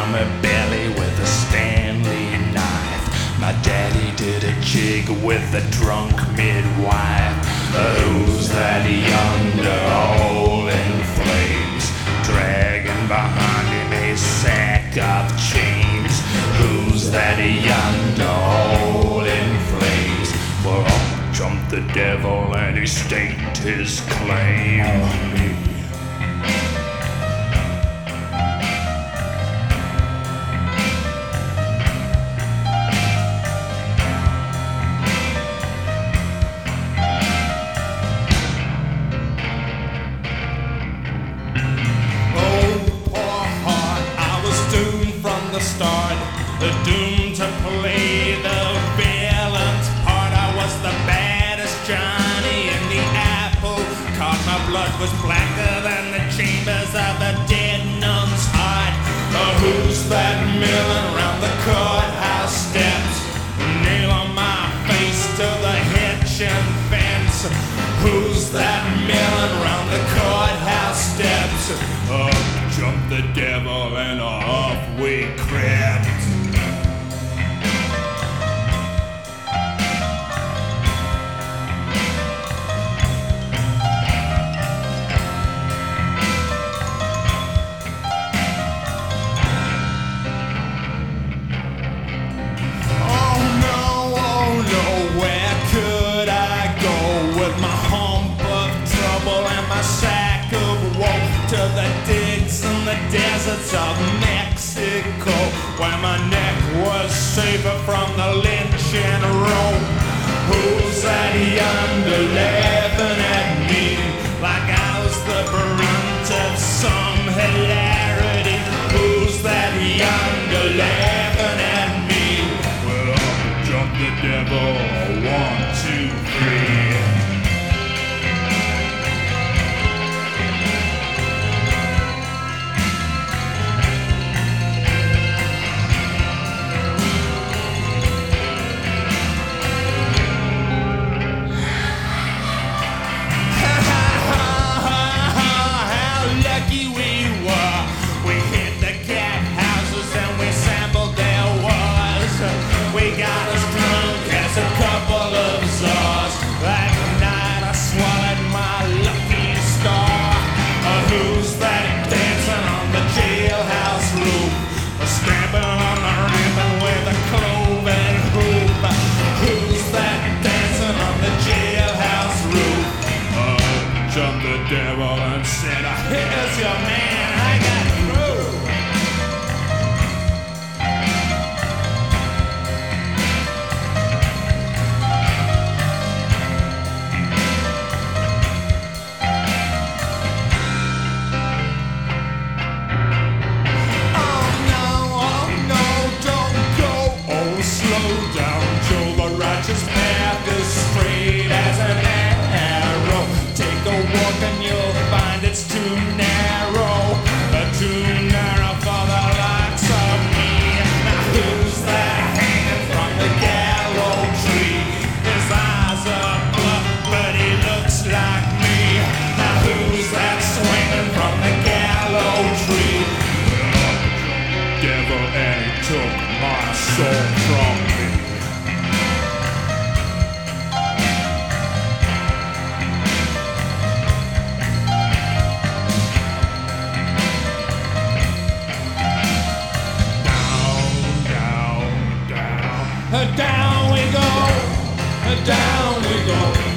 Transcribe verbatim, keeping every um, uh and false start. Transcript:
my belly with a Stanley knife. My daddy did a jig with a drunk midwife. Who's that yonder all in flames, dragging behind him a sack of chains? Who's that yonder all in flames? Well, up jumped the devil and he staked his claim on me. Start, doomed to play the villain's part. I was the baddest Johnny in the apple cart. My blood was blacker than the chambers of a dead nun's heart. Oh, who's that milling around the courthouse steps? Nail on my face to the hitching fence. Who's that milling around the courthouse steps? Up jumped the devil and off we crept. Oh no, oh no, where could I go with my hump of trouble and my sack of woe? To the digs and the deserts of Mexico, where my neck was safer from the lynching rope. Who's that yonder laughing at me like I was the brunt of some hilarity? Who's that yonder laughing at me? Well, up jumped the devil, one, two, three. Devil and said, here's your man, I got through. Oh no, oh no, don't go. Oh, slow down, Joe, the righteous path is straight as an arrow. Take a walk and you'll find it's too narrow, uh, too narrow for the likes of me. Now who's that hanging from the gallows tree? His eyes are blood, but he looks like me. Now who's that swinging from the gallows tree? Well, devil, and he took my soul from me. Down we go, down we go.